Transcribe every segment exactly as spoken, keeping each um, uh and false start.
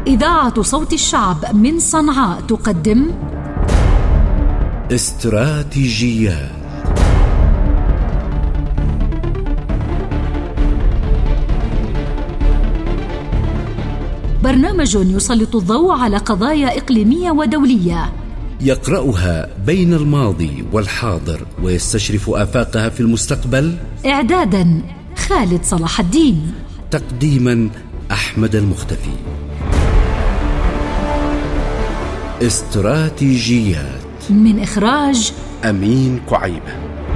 إذاعة صوت الشعب من صنعاء تقدم استراتيجيات. برنامج يسلط الضوء على قضايا إقليمية ودولية، يقرأها بين الماضي والحاضر ويستشرف آفاقها في المستقبل. إعدادا خالد صلاح الدين، تقديما أحمد المختفي. استراتيجيات من إخراج أمين كعيبة.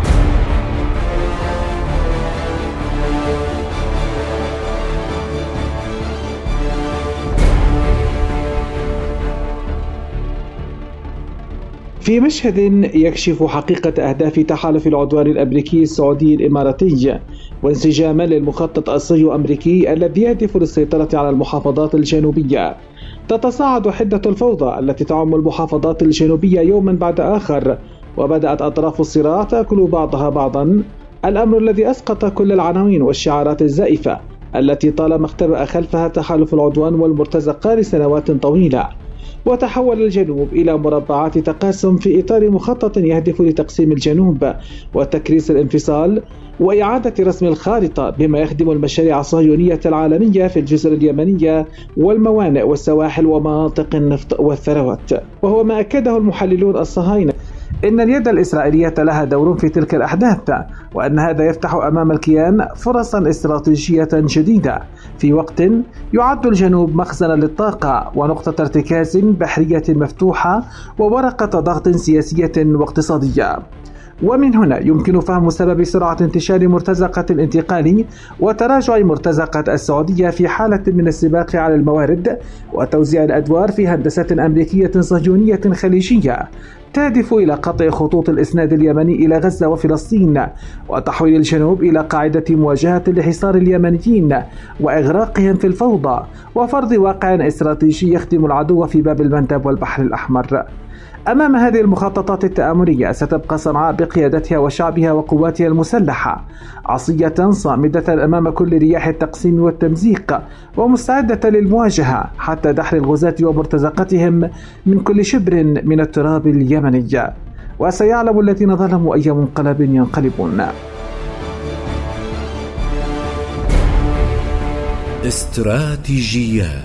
في مشهد يكشف حقيقة أهداف تحالف العدوان الأمريكي السعودي الإماراتي وانسجاما للمخطط الصهيوني أمريكي الذي يهدف للسيطرة على المحافظات الجنوبية، تتصاعد حدة الفوضى التي تعم المحافظات الجنوبية يوما بعد آخر، وبدأت أطراف الصراع تأكل بعضها بعضا، الأمر الذي أسقط كل العناوين والشعارات الزائفة التي طالما اختبأ خلفها تحالف العدوان والمرتزقة لسنوات طويلة، وتحول الجنوب إلى مربعات تقاسم في إطار مخطط يهدف لتقسيم الجنوب وتكريس الانفصال وإعادة رسم الخارطة بما يخدم المشاريع الصهيونية العالمية في الجزر اليمنية والموانئ والسواحل ومناطق النفط والثروات. وهو ما أكده المحللون الصهاينة إن اليد الإسرائيلية لها دور في تلك الأحداث، وأن هذا يفتح أمام الكيان فرصا استراتيجية جديدة في وقت يعد الجنوب مخزنا للطاقة ونقطة ارتكاز بحرية مفتوحة وورقة ضغط سياسية واقتصادية. ومن هنا يمكن فهم سبب سرعة انتشار مرتزقة الانتقال وتراجع مرتزقة السعودية في حالة من السباق على الموارد وتوزيع الأدوار في هندسة أمريكية صهيونية خليجية تهدف إلى قطع خطوط الإسناد اليمني إلى غزة وفلسطين وتحويل الجنوب إلى قاعدة مواجهة لحصار اليمنيين وإغراقهم في الفوضى وفرض واقع استراتيجي يخدم العدو في باب المندب والبحر الأحمر. أمام هذه المخططات التآمرية ستبقى صنعاء بقيادتها وشعبها وقواتها المسلحة عصية صامدة أمام كل رياح التقسيم والتمزيق ومستعدة للمواجهة حتى دحر الغزاة ومرتزقتهم من كل شبر من التراب اليمني. وسيعلم الذين ظلموا أي منقلب ينقلبون. استراتيجيات.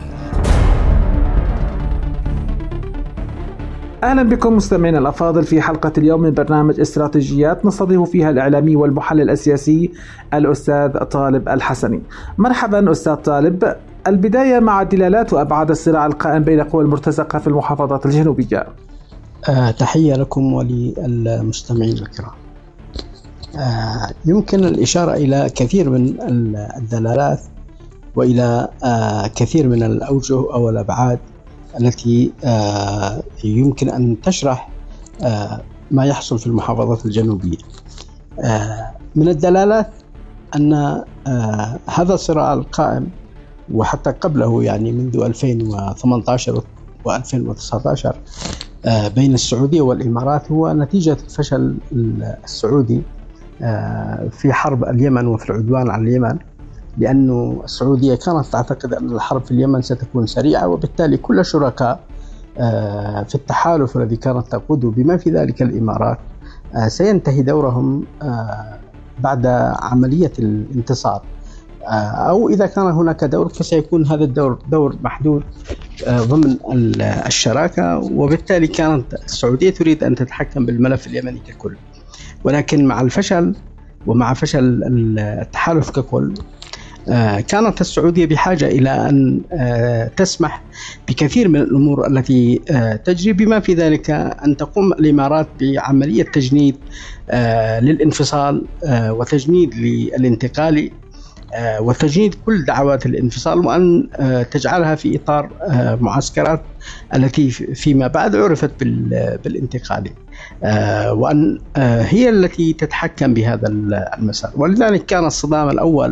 أهلا بكم مستمعينا الأفاضل في حلقة اليوم من برنامج استراتيجيات نستضيف فيها الإعلامي والمحلل السياسي الأستاذ طالب الحسني. مرحبا أستاذ طالب، البداية مع دلالات وأبعاد الصراع القائم بين قوى المرتزقة في المحافظات الجنوبية. آه، تحية لكم وللمستمعين الكرام. آه، يمكن الإشارة إلى كثير من الدلالات وإلى آه، كثير من الأوجه أو الأبعاد التي آه يمكن أن تشرح آه ما يحصل في المحافظات الجنوبية. آه من الدلالات أن آه هذا الصراع القائم وحتى قبله يعني منذ ألفين وثمانية عشر وألفين وتسعة عشر آه بين السعودية والإمارات هو نتيجة الفشل السعودي آه في حرب اليمن وفي العدوان على اليمن، لأن السعودية كانت تعتقد أن الحرب في اليمن ستكون سريعة، وبالتالي كل شركاء في التحالف الذي كانت تقوده بما في ذلك الإمارات سينتهي دورهم بعد عملية الانتصار، أو إذا كان هناك دور فسيكون هذا الدور دور محدود ضمن الشراكة، وبالتالي كانت السعودية تريد أن تتحكم بالملف اليمني ككل. ولكن مع الفشل ومع فشل التحالف ككل كانت السعودية بحاجة إلى أن تسمح بكثير من الأمور التي تجري، بما في ذلك أن تقوم الإمارات بعملية تجنيد للانفصال وتجنيد للانتقال وتجنيد كل دعوات الانفصال، وأن تجعلها في إطار معسكرات التي فيما بعد عرفت بالانتقال، وأن هي التي تتحكم بهذا المسار. ولذلك كان الصدام الأول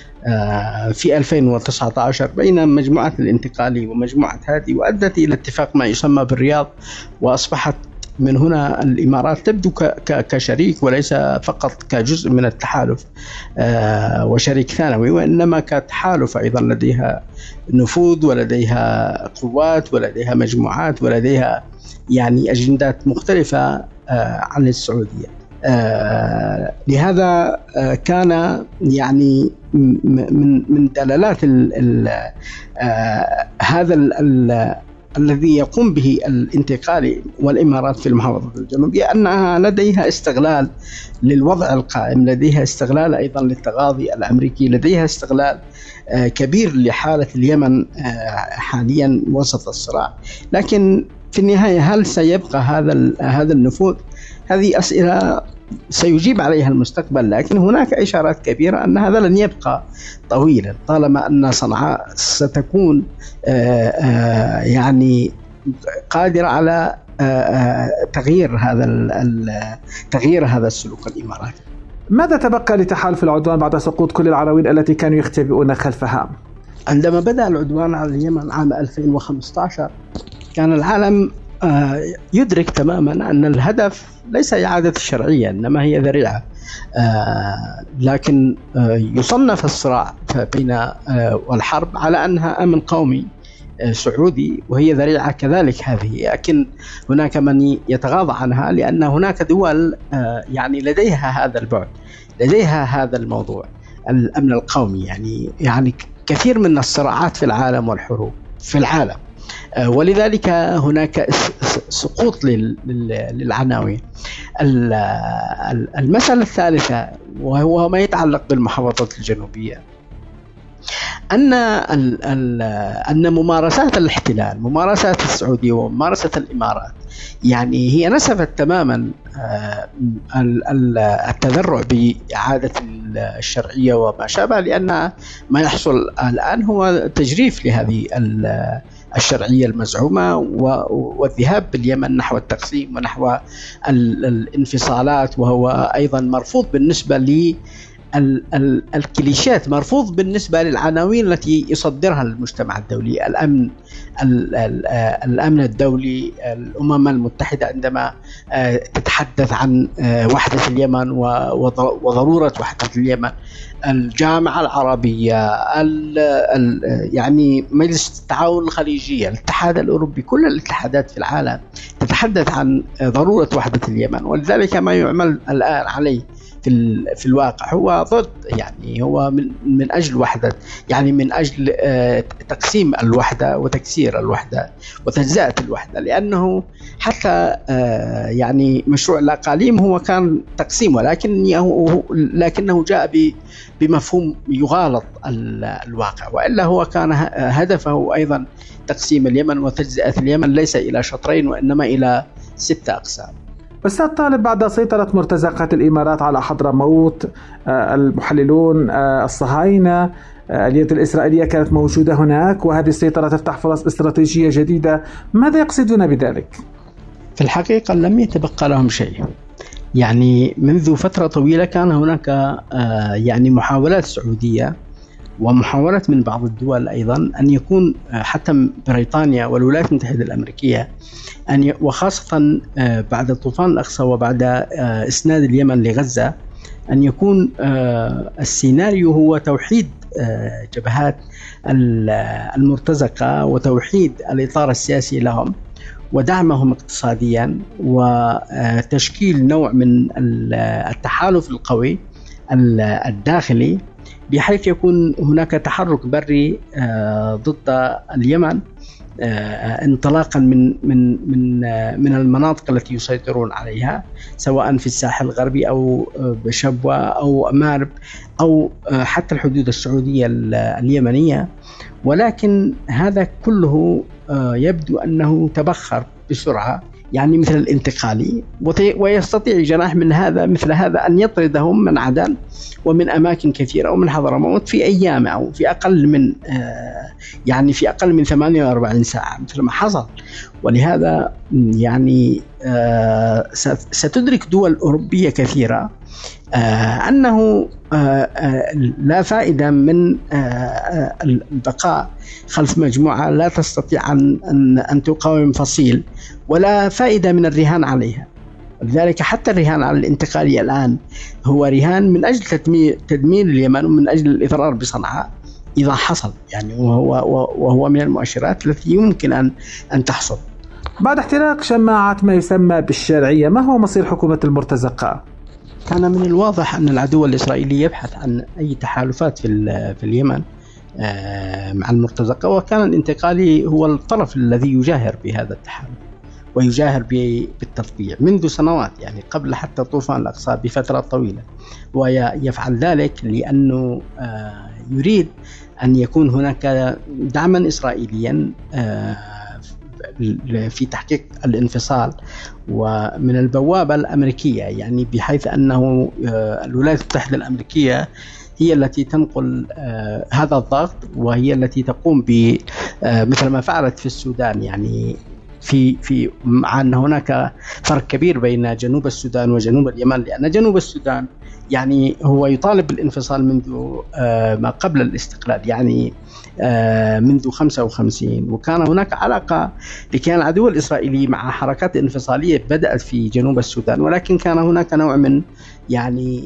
في ألفين وتسعة عشر بين مجموعة الانتقالي ومجموعة هادي، وأدت إلى اتفاق ما يسمى بالرياض، وأصبحت من هنا الإمارات تبدو كشريك وليس فقط كجزء من التحالف وشريك ثانوي، وإنما كتحالف أيضا لديها نفوذ ولديها قوات ولديها مجموعات ولديها يعني أجندات مختلفة عن السعودية. لهذا كان يعني من من دلالات ال ال هذا ال الذي يقوم به الانتقال والإمارات في المحافظة الجنوبية أنها لديها استغلال للوضع القائم، لديها استغلال أيضا للتغاضي الأمريكي، لديها استغلال كبير لحالة اليمن حاليا وسط الصراع. لكن في النهاية هل سيبقى هذا هذا النفوذ؟ هذه أسئلة سيجيب عليها المستقبل، لكن هناك إشارات كبيرة أن هذا لن يبقى طويلا طالما أن صنعاء ستكون يعني قادرة على تغيير هذا تغيير هذا السلوك الإماراتي. ماذا تبقى لتحالف العدوان بعد سقوط كل العناوين التي كانوا يختبئون خلفها؟ عندما بدأ العدوان على اليمن عام ألفين وخمسة عشر كان العالم يدرك تماما أن الهدف ليس إعادة الشرعية إنما هي ذريعة، لكن يصنف الصراع بين والحرب على أنها أمن قومي سعودي وهي ذريعة كذلك هذه، لكن هناك من يتغاضى عنها لأن هناك دول يعني لديها هذا البعد، لديها هذا الموضوع الأمن القومي. يعني يعني كثير من الصراعات في العالم والحروب في العالم، ولذلك هناك سقوط للعناوين. المسألة الثالثة وهو ما يتعلق بالمحافظات الجنوبية، أن أن ممارسات الاحتلال، ممارسات السعودية وممارسة الإمارات، يعني هي نسفت تماما التذرع بإعادة الشرعية وما شابه، لأن ما يحصل الآن هو تجريف لهذه الشرعية المزعومة والذهاب باليمن نحو التقسيم ونحو الانفصالات، وهو أيضا مرفوض بالنسبة لي الكليشات، مرفوض بالنسبة للعناوين التي يصدرها المجتمع الدولي، الأمن الأمن الدولي، الأمم المتحدة عندما تتحدث عن وحدة اليمن وضرورة وحدة اليمن، الجامعة العربية، يعني مجلس التعاون الخليجي، الاتحاد الأوروبي، كل الاتحادات في العالم تتحدث عن ضرورة وحدة اليمن. ولذلك ما يعمل الآن عليه في في الواقع هو ضد، يعني هو من من أجل وحدة، يعني من أجل تقسيم الوحدة وتكسير الوحدة وتجزئة الوحدة، لأنه حتى يعني مشروع الأقاليم هو كان تقسيم، ولكنه لكنه جاء بمفهوم يغالط الواقع، وإلا هو كان هدفه أيضا تقسيم اليمن وتجزئة اليمن ليس إلى شطرين وإنما إلى ستة أقسام. أستاذ طالب، بعد سيطرة مرتزقات الإمارات على حضرموت، المحللون الصهاينة، اليد الإسرائيلية كانت موجودة هناك، وهذه السيطرة تفتح فرص استراتيجية جديدة. ماذا يقصدون بذلك؟ في الحقيقة لم يتبقى لهم شيء، يعني منذ فترة طويلة كان هناك يعني محاولات سعودية ومحاولات من بعض الدول أيضا أن يكون حتى بريطانيا والولايات المتحدة الأمريكية أن وخاصة بعد طوفان الأقصى وبعد إسناد اليمن لغزة أن يكون السيناريو هو توحيد جبهات المرتزقة وتوحيد الإطار السياسي لهم ودعمهم اقتصاديا وتشكيل نوع من التحالف القوي الداخلي، بحيث يكون هناك تحرك بري ضد اليمن انطلاقا من من من من المناطق التي يسيطرون عليها، سواء في الساحل الغربي أو بشبوة أو مارب أو حتى الحدود السعودية اليمنية. ولكن هذا كله يبدو أنه تبخر بسرعة، يعني مثل الانتقالي، ويستطيع جناح من هذا مثل هذا أن يطردهم من عدن ومن أماكن كثيرة ومن حضرموت في أيام أو في أقل من يعني في أقل من ثمانية وأربعين ساعة مثل ما حصل. ولهذا يعني ستدرك دول أوروبية كثيرة أنه لا فائدة من البقاء خلف مجموعة لا تستطيع أن أن تقاوم فصيل، ولا فائدة من الرهان عليها. لذلك حتى الرهان على الانتقالية الآن هو رهان من أجل تدمير اليمن ومن أجل الإضرار بصنعاء إذا حصل، يعني وهو وهو من المؤشرات التي يمكن أن أن تحصل. بعد احتراق شماعة ما يسمى بالشرعية، ما هو مصير حكومة المرتزقة؟ كان من الواضح أن العدو الإسرائيلي يبحث عن أي تحالفات في في اليمن مع المرتزقة، وكان الانتقالي هو الطرف الذي يجاهر بهذا التحالف ويجاهر بالتطبيع منذ سنوات، يعني قبل حتى طوفان الأقصى بفترة طويلة، ويفعل ذلك لأنه يريد أن يكون هناك دعما إسرائيليا في تحقيق الانفصال ومن البوابة الأمريكية، يعني بحيث أنه الولايات المتحدة الأمريكية هي التي تنقل هذا الضغط، وهي التي تقوم ب مثل ما فعلت في السودان، يعني في في مع أن هناك فرق كبير بين جنوب السودان وجنوب اليمن، لأن جنوب السودان يعني هو يطالب بالانفصال منذ ما قبل الاستقلال، يعني منذ خمسة وخمسين، وكان هناك علاقة لكان العدو الإسرائيلي مع حركات انفصالية بدأت في جنوب السودان، ولكن كان هناك نوع من يعني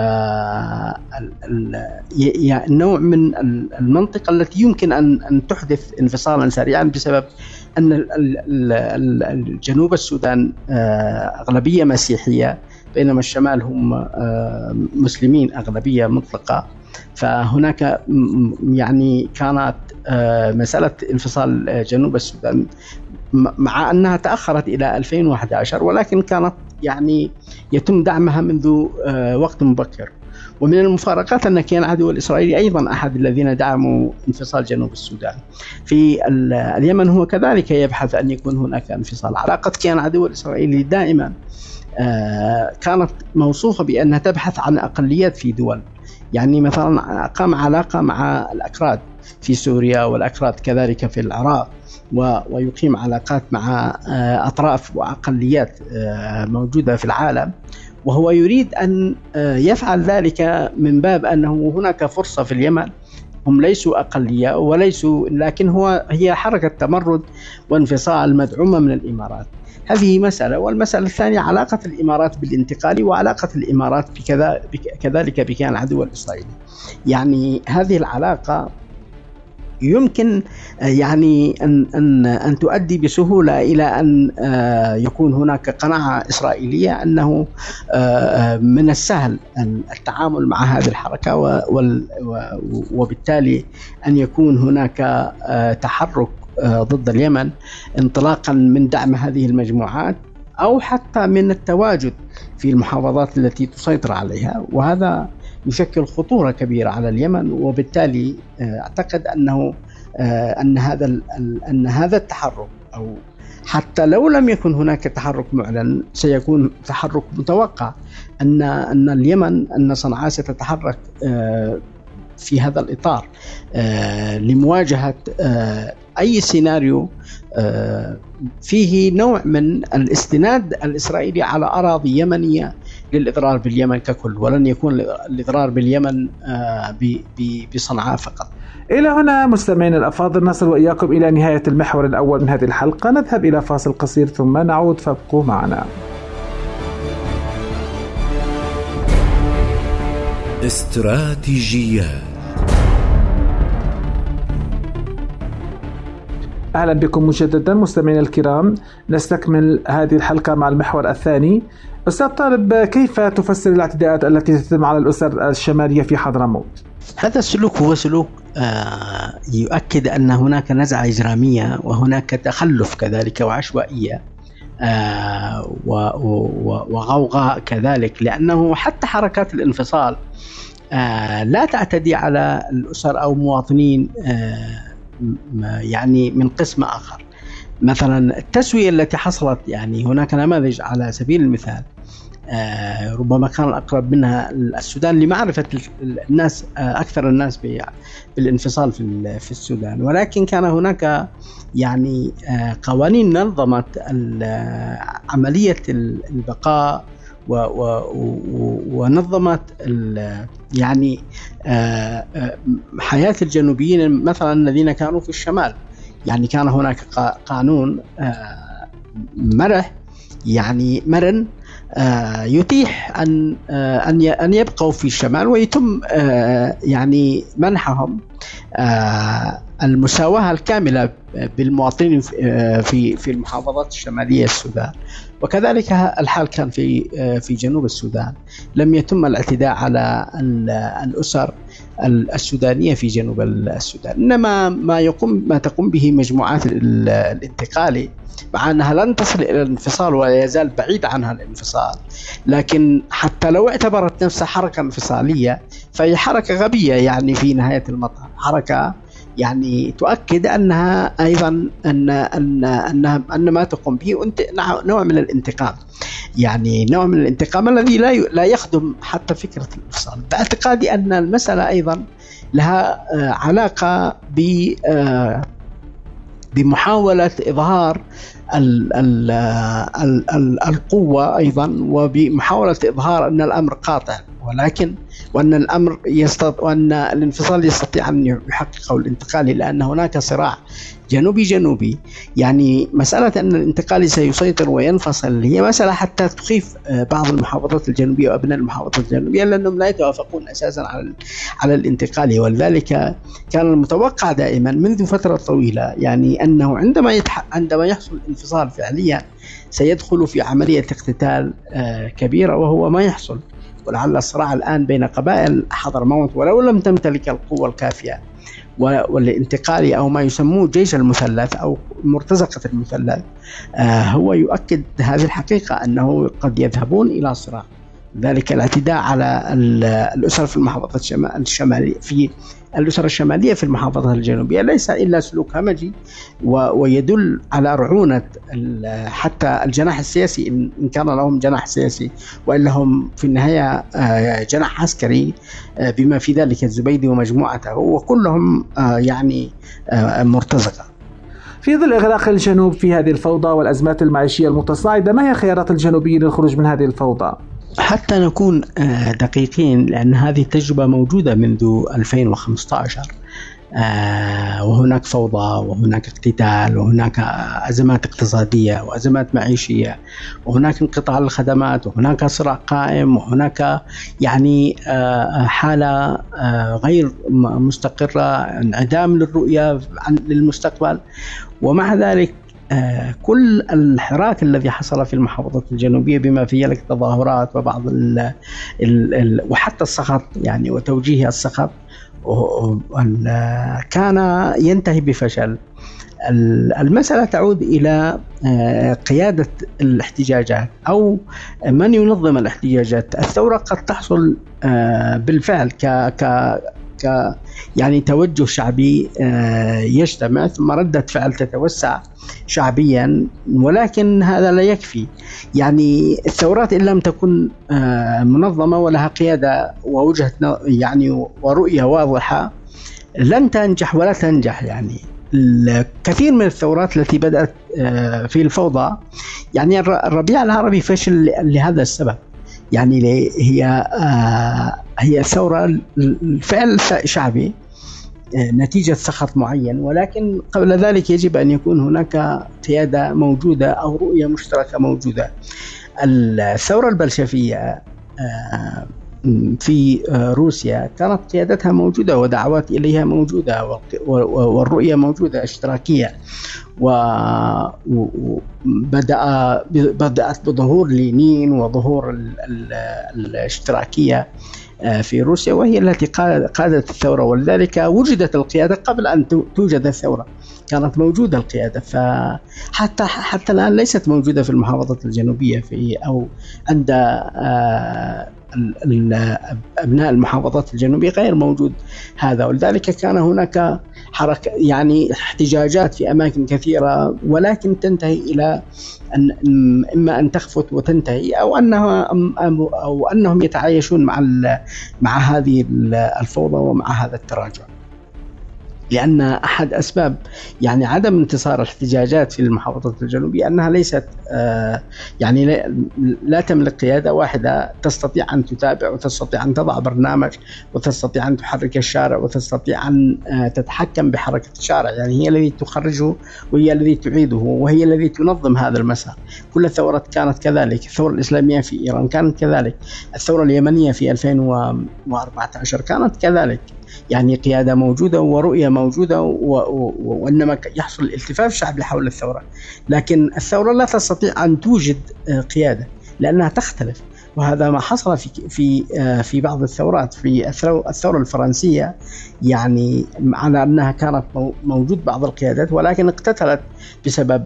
نوع من المنطقة التي يمكن أن أن تحدث انفصالا سريعا، بسبب أن جنوب السودان أغلبية مسيحية بينما الشمال هم مسلمين أغلبية مطلقة. فهناك يعني كانت مسألة انفصال جنوب السودان مع أنها تأخرت إلى ألفين وأحد عشر، ولكن كانت يعني يتم دعمها منذ وقت مبكر. ومن المفارقات أن كان العدو الإسرائيلي أيضا أحد الذين دعموا انفصال جنوب السودان. في اليمن هو كذلك يبحث أن يكون هناك انفصال. علاقة كان العدو الإسرائيلي دائما كانت موصوفة بأنها تبحث عن أقليات في دول، يعني مثلا قام علاقة مع الأكراد في سوريا والأكراد كذلك في العراق، ويقيم علاقات مع أطراف وأقليات موجودة في العالم، وهو يريد أن يفعل ذلك من باب أنه هناك فرصة في اليمن، هم ليسوا أقلية وليسوا، لكن هو هي حركة تمرد وانفصال مدعومة من الإمارات. هذه مسألة. والمسألة الثانية علاقة الإمارات بالانتقالي وعلاقة الإمارات بكذا كذلك بكيان العدو الإسرائيلي. يعني هذه العلاقة يمكن يعني أن أن أن تؤدي بسهولة إلى أن يكون هناك قناعة إسرائيلية أنه من السهل التعامل مع هذه الحركة، وبالتالي أن يكون هناك تحرك ضد اليمن انطلاقا من دعم هذه المجموعات أو حتى من التواجد في المحافظات التي تسيطر عليها، وهذا يشكل خطورة كبيرة على اليمن. وبالتالي أعتقد أنه أن هذا أن هذا التحرك، أو حتى لو لم يكن هناك تحرك معلن، سيكون تحرك متوقع أن أن اليمن أن صنعاء ستتحرك في هذا الإطار لمواجهة أي سيناريو فيه نوع من الاستناد الإسرائيلي على أراضي يمنية للإضرار باليمن ككل، ولن يكون الإضرار باليمن بصنعاء فقط. إلى هنا مستمعين الأفاضل نصل وإياكم إلى نهاية المحور الأول من هذه الحلقة. نذهب إلى فاصل قصير ثم نعود، فابقوا معنا. استراتيجيات. أهلا بكم مجددا مستمعين الكرام. نستكمل هذه الحلقة مع المحور الثاني. أستاذ طالب، كيف تفسر الاعتداءات التي تتم على الأسر الشمالية في حضرموت؟ هذا السلوك هو سلوك يؤكد أن هناك نزعة إجرامية وهناك تخلف كذلك وعشوائية وغوغاء كذلك، لأنه حتى حركات الانفصال لا تعتدي على الأسر أو مواطنين يعني من قسم آخر. مثلا التسوية التي حصلت، يعني هناك نماذج على سبيل المثال ربما كان الأقرب منها السودان لمعرفة الناس أكثر الناس بالانفصال في السودان، ولكن كان هناك يعني قوانين نظمت عملية البقاء ونظمت يعني حياة الجنوبيين مثلا الذين كانوا في الشمال. يعني كان هناك قانون مرح يعني مرن يتيح أن أن يبقوا في الشمال ويتم يعني منحهم المساواة الكاملة بالمواطنين في في المحافظات الشمالية السودان. وكذلك الحال كان في في جنوب السودان، لم يتم الاعتداء على الأسر السودانية في جنوب السودان. إنما ما يقوم ما تقوم به مجموعات الانتقالي مع أنها لن تصل إلى الانفصال ولا يزال بعيد عنها الانفصال، لكن حتى لو اعتبرت نفسها حركة انفصالية فهي حركة غبية يعني في نهاية المطاف، حركة يعني تؤكد أنها أيضا أن أن أن أن ما تقوم به نوع من الانتقام، يعني نوع من الانتقام الذي لا لا يخدم حتى فكرة الانفصال. باعتقادي أن المسألة أيضا لها علاقة ب بمحاولة إظهار ال ال ال ال القوة أيضا، وبمحاولة إظهار أن الأمر قاطع، ولكن وأن الأمر يستطيع وأن الانفصال يستطيع أن يحققه الانتقالي، لأن هناك صراع جنوبي جنوبي. يعني مسألة أن الانتقالي سيسيطر وينفصل هي مسألة حتى تخيف بعض المحافظات الجنوبية وأبناء المحافظات الجنوبية، لأنهم لا يتوافقون أساسا على على الانتقالي. ولذلك كان المتوقع دائما منذ فترة طويلة يعني أنه عندما يتح... عندما يحصل انفصال فعليا سيدخل في عملية اقتتال كبيرة، وهو ما يحصل. ولعل الصراع الآن بين قبائل حضرموت ولو لم تمتلك القوة الكافية والانتقالي أو ما يسموه جيش المثلث أو مرتزقة المثلث هو يؤكد هذه الحقيقة أنه قد يذهبون إلى صراع. ذلك الاعتداء على الأسر في المحافظات الشمالية في الأسر الشمالية في المحافظة الجنوبية ليس إلا سلوك همجي ويدل على رعونة حتى الجناح السياسي إن كان لهم جناح سياسي، وإلا هم في النهاية جناح عسكري بما في ذلك الزبيدي ومجموعته، وكلهم يعني مرتزقة. في ظل إغلاق الجنوب في هذه الفوضى والأزمات المعيشية المتصاعدة، ما هي خيارات الجنوبيين للخروج من هذه الفوضى؟ حتى نكون دقيقين، لأن هذه التجربة موجودة منذ ألفين وخمسة عشر، وهناك فوضى وهناك اقتتال وهناك أزمات اقتصادية وأزمات معيشية وهناك انقطاع الخدمات وهناك صراع قائم وهناك يعني حالة غير مستقرة، انعدام للرؤية للمستقبل. ومع ذلك كل الحراك الذي حصل في المحافظات الجنوبية بما فيه لك تظاهرات وبعض ال ال ال وحتى السخط يعني وتوجيه السخط كان ينتهي بفشل. المسألة تعود إلى قيادة الاحتجاجات أو من ينظم الاحتجاجات. الثورة قد تحصل بالفعل ك ك ك يعني توجه شعبي يجتمع ثم ردة فعل تتوسع شعبيا، ولكن هذا لا يكفي. يعني الثورات إن لم تكن منظمة ولها قيادة ووجهة يعني ورؤية واضحة لن تنجح ولا تنجح. يعني الكثير من الثورات التي بدأت في الفوضى، يعني الربيع العربي فشل لهذا السبب. يعني هي هي ثورة الفعل شعبي نتيجة سخط معين، ولكن قبل ذلك يجب أن يكون هناك قيادة موجودة أو رؤية مشتركة موجودة. الثورة البلشفية في روسيا كانت قيادتها موجودة ودعوات إليها موجودة والرؤية موجودة اشتراكية، وبدأ بدأت بظهور لينين وظهور الاشتراكية في روسيا، وهي التي قادت الثورة. ولذلك وجدت القيادة قبل أن توجد الثورة، كانت موجودة القيادة. فحتى حتى الآن ليست موجودة في المحافظات الجنوبية في أو عند أبناء المحافظات الجنوبية غير موجود هذا. ولذلك كان هناك حركة يعني احتجاجات في أماكن كثيرة، ولكن تنتهي إلى أن إما أن تخفت وتنتهي أو أنها أو أنهم يتعايشون مع مع هذه الفوضى ومع هذا التراجع. لأن أحد أسباب يعني عدم انتصار الاحتجاجات في المحافظات الجنوبية أنها ليست يعني لا تملك قيادة واحدة تستطيع أن تتابع وتستطيع أن تضع برنامج وتستطيع أن تحرك الشارع وتستطيع أن تتحكم بحركة الشارع. يعني هي التي تخرجه وهي التي تعيده وهي التي تنظم هذا المسار. كل الثورات كانت كذلك، الثورة الإسلامية في إيران كانت كذلك، الثورة اليمنية في ألفين وأربعة عشر كانت كذلك. يعني قيادة موجودة ورؤية موجودة وإنما يحصل الالتفاف شعبي حول الثورة، لكن الثورة لا تستطيع أن توجد قيادة لأنها تختلف. وهذا ما حصل في في في بعض الثورات. في الثورة الفرنسية يعني على أنها كانت موجود بعض القيادات ولكن اقتتلت بسبب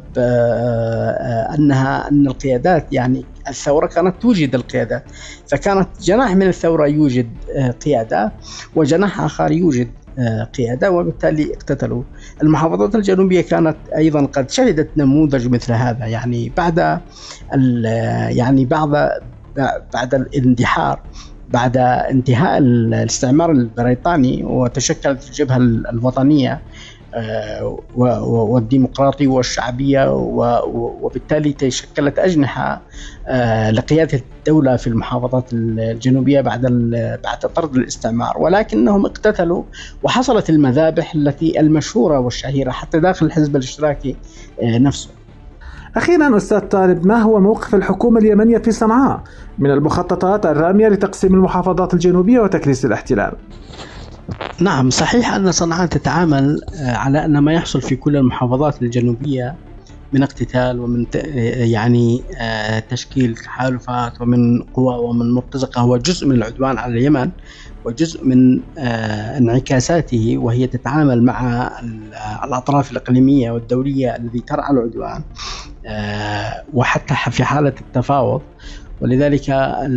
أنها أن القيادات يعني الثورة كانت توجد القيادات، فكانت جناح من الثورة يوجد قيادة وجناح آخر يوجد قيادة وبالتالي اقتتلوا. المحافظات الجنوبية كانت أيضا قد شهدت نموذج مثل هذا، يعني بعد يعني بعد بعد الاندحار بعد انتهاء الاستعمار البريطاني وتشكلت الجبهة الوطنية والديمقراطية والشعبية وبالتالي تشكلت أجنحة لقيادة الدولة في المحافظات الجنوبية بعد بعد طرد الاستعمار، ولكنهم اقتتلوا وحصلت المذابح التي المشهورة والشهيرة حتى داخل الحزب الاشتراكي نفسه. أخيرا أستاذ طالب، ما هو موقف الحكومة اليمنية في صنعاء من المخططات الرامية لتقسيم المحافظات الجنوبية وتكريس الاحتلال؟ نعم، صحيح أن صنعاء تتعامل على أن ما يحصل في كل المحافظات الجنوبية من اقتتال ومن يعني تشكيل تحالفات ومن قوى ومن مرتزقة هو جزء من العدوان على اليمن وجزء من انعكاساته، وهي تتعامل مع الأطراف الإقليمية والدولية التي ترعى العدوان وحتى في حالة التفاوض. ولذلك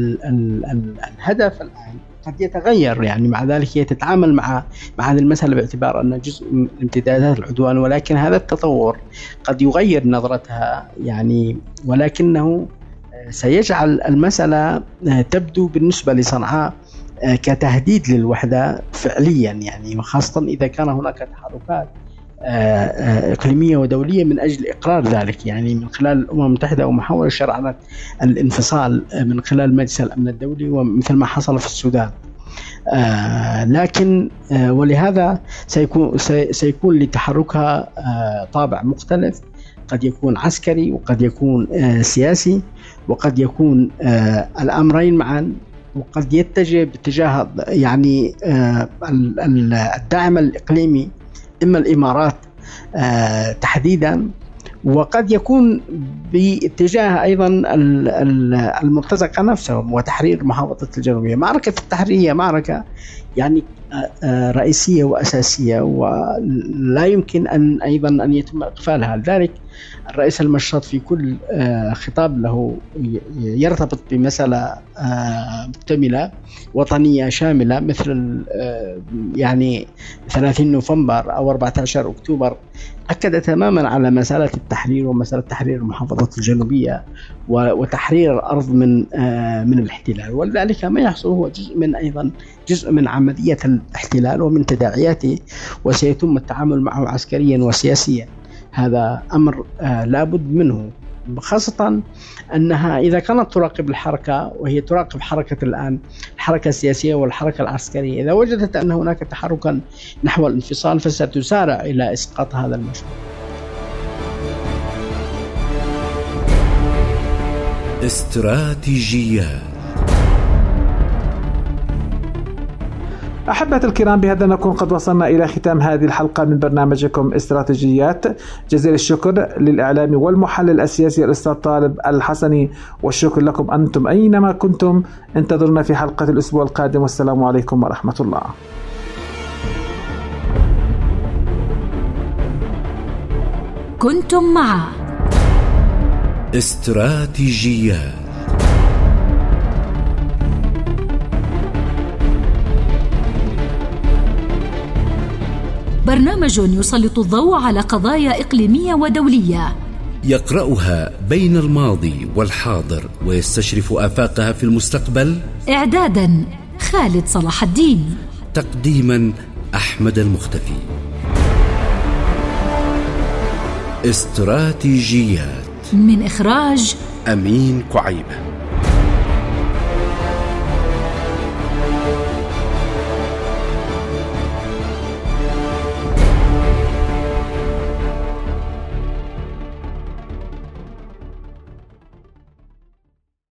الهدف الآن قد يتغير، يعني مع ذلك هي تتعامل مع مع هذه المسألة باعتبار أنها جزء من امتدادات العدوان، ولكن هذا التطور قد يغير نظرتها يعني، ولكنه سيجعل المسألة تبدو بالنسبة لصنعاء كتهديد للوحدة فعليا، يعني وخاصة إذا كان هناك تحركات إقليمية ودولية من أجل إقرار ذلك، يعني من خلال الأمم المتحدة ومحاولة شرع الانفصال من خلال مجلس الأمن الدولي ومثل ما حصل في السودان. آه لكن آه ولهذا سيكون سيكون لتحركها آه طابع مختلف، قد يكون عسكري وقد يكون آه سياسي وقد يكون آه الأمرين معا، وقد يتجه باتجاه يعني آه الداعم الإقليمي إما الإمارات آه تحديدا، وقد يكون باتجاه أيضا المرتزقة نفسهم وتحرير محافظة الجنوبية. معركة التحرير هي معركة يعني رئيسية وأساسية ولا يمكن أن أيضا أن يتم إغفالها. لذلك الرئيس المشاط في كل خطاب له يرتبط بمسألة مكتملة وطنية شاملة مثل يعني ثلاثين نوفمبر أو أربعة عشر أكتوبر، أكد تماما على مسألة التحرير ومسألة تحرير المحافظات الجنوبية وتحرير الأرض من من الاحتلال. ولذلك ما يحصل هو جزء من أيضا جزء من عملية الاحتلال ومن تداعياته، وسيتم التعامل معه عسكريا وسياسيا. هذا أمر لابد منه، خاصة أنها إذا كانت تراقب الحركة وهي تراقب حركة الآن الحركة السياسية والحركة العسكرية، إذا وجدت أن هناك تحركا نحو الانفصال فستسارع إلى إسقاط هذا المشروع. استراتيجيات. أحبة الكرام، بهذا نكون قد وصلنا إلى ختام هذه الحلقة من برنامجكم استراتيجيات. جزيل الشكر للإعلامي والمحلل السياسي الأستاذ طالب الحسني، والشكر لكم أنتم أينما كنتم. انتظرونا في حلقة الأسبوع القادم، والسلام عليكم ورحمة الله. كنتم مع استراتيجيات، برنامج يسلط الضوء على قضايا إقليمية ودولية، يقرأها بين الماضي والحاضر ويستشرف آفاقها في المستقبل. إعدادا خالد صلاح الدين، تقديما أحمد المختفي. استراتيجيات من إخراج أمين كعيبة.